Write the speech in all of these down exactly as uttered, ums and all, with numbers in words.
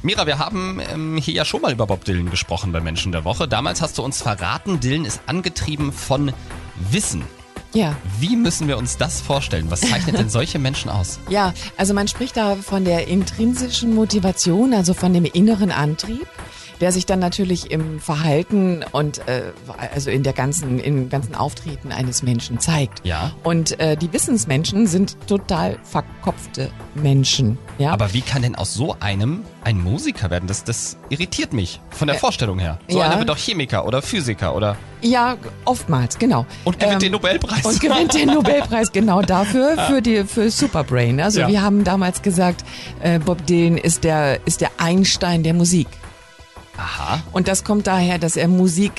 Mira, wir haben ähm, hier ja schon mal über Bob Dylan gesprochen bei Menschen der Woche. Damals hast du uns verraten, Dylan ist angetrieben von Wissen. Ja. Wie müssen wir uns das vorstellen? Was zeichnet denn solche Menschen aus? Ja, also man spricht da von der intrinsischen Motivation, also von dem inneren Antrieb, der sich dann natürlich im Verhalten und äh, also in der ganzen, im ganzen Auftreten eines Menschen zeigt. Ja. Und äh, die Wissensmenschen sind total verkopfte Menschen. Ja. Aber wie kann denn aus so einem ein Musiker werden? Das, das irritiert mich von der Äh, Vorstellung her. So ja. einer wird doch Chemiker oder Physiker oder... Ja, oftmals, genau. Und gewinnt Ähm, den Nobelpreis. Und gewinnt den Nobelpreis genau dafür, für die für Superbrain. Also Ja. wir haben damals gesagt, äh, Bob Dylan ist der, ist der Einstein der Musik. Aha. Und das kommt daher, dass er Musik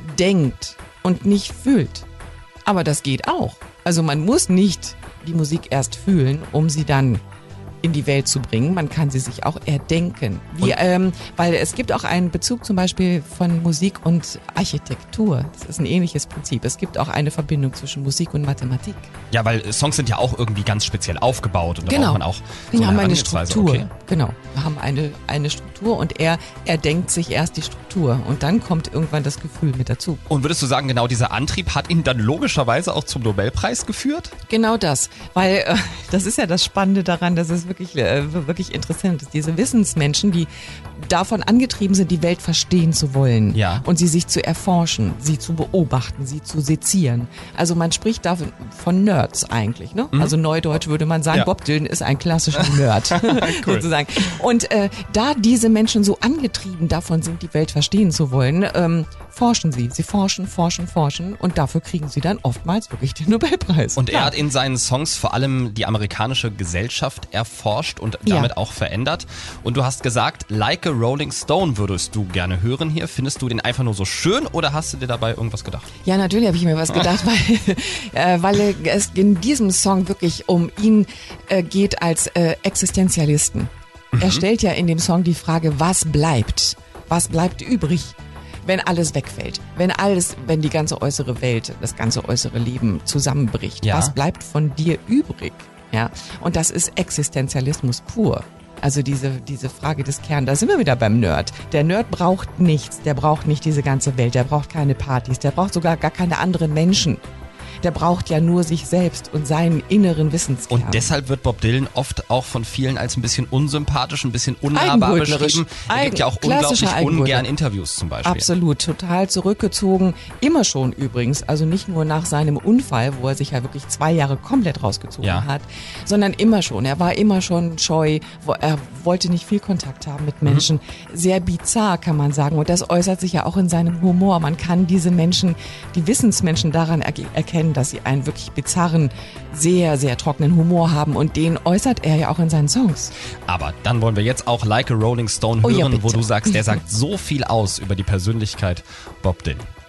denkt und nicht fühlt. Aber das geht auch. Also man muss nicht die Musik erst fühlen, um sie dann in die Welt zu bringen. Man kann sie sich auch erdenken. Wie, ähm, weil es gibt auch einen Bezug zum Beispiel von Musik und Architektur. Das ist ein ähnliches Prinzip. Es gibt auch eine Verbindung zwischen Musik und Mathematik. Ja, weil Songs sind ja auch irgendwie ganz speziell aufgebaut und da Genau. braucht man auch so Wir eine haben eine Herangehensweise. Struktur. Okay. Genau. Wir haben eine, eine Struktur und er, er denkt sich erst die Struktur und dann kommt irgendwann das Gefühl mit dazu. Und würdest du sagen, genau dieser Antrieb hat ihn dann logischerweise auch zum Nobelpreis geführt? Genau das, weil äh, das ist ja das Spannende daran, dass es wirklich, äh, wirklich interessant ist. Diese Wissensmenschen, die davon angetrieben sind, die Welt verstehen zu wollen Ja. und sie sich zu erforschen, sie zu beobachten, sie zu sezieren. Also man spricht da von Nerds eigentlich, ne? Mhm. Also neudeutsch würde man sagen, Ja. Bob Dylan ist ein klassischer Nerd, Cool. sozusagen. Und äh, da diese Menschen so angetrieben davon sind, die Welt verstehen zu wollen, ähm, forschen sie. Sie forschen, forschen, forschen und dafür kriegen sie dann oftmals wirklich den Nobelpreis. Und er Ja. hat in seinen Songs vor allem die amerikanische Gesellschaft erforscht und Ja. damit auch verändert. Und du hast gesagt, Like a Rolling Stone würdest du gerne hören hier. Findest du den einfach nur so schön oder hast du dir dabei irgendwas gedacht? Ja, natürlich habe ich mir was gedacht, weil, äh, weil es in diesem Song wirklich um ihn äh, geht als äh, Existenzialisten. Er stellt ja in dem Song die Frage, was bleibt? Was bleibt übrig, wenn alles wegfällt? Wenn alles, wenn die ganze äußere Welt, das ganze äußere Leben zusammenbricht? Ja. Was bleibt von dir übrig? Ja, und das ist Existenzialismus pur. Also diese, diese Frage des Kerns, da sind wir wieder beim Nerd. Der Nerd braucht nichts, der braucht nicht diese ganze Welt, der braucht keine Partys, der braucht sogar gar keine anderen Menschen. Der braucht ja nur sich selbst und seinen inneren Wissenskern. Und deshalb wird Bob Dylan oft auch von vielen als ein bisschen unsympathisch, ein bisschen unnahbar Eigenbrötlerisch. beschrieben. Er gibt ja auch Eigen- klassischer unglaublich Eigenbrötler. ungern Interviews zum Beispiel. Absolut, total zurückgezogen. Immer schon übrigens, also nicht nur nach seinem Unfall, wo er sich ja wirklich zwei Jahre komplett rausgezogen Ja. hat, sondern immer schon. Er war immer schon scheu, wo, er wollte nicht viel Kontakt haben mit Menschen. Sehr bizarr, kann man sagen. Und das äußert sich ja auch in seinem Humor. Man kann diese Menschen, die Wissensmenschen daran er erkennen, dass sie einen wirklich bizarren, sehr, sehr trockenen Humor haben. Und den äußert er ja auch in seinen Songs. Aber dann wollen wir jetzt auch Like a Rolling Stone Oh ja, hören, wo bitte. du sagst, der sagt so viel aus über die Persönlichkeit Bob Dylan.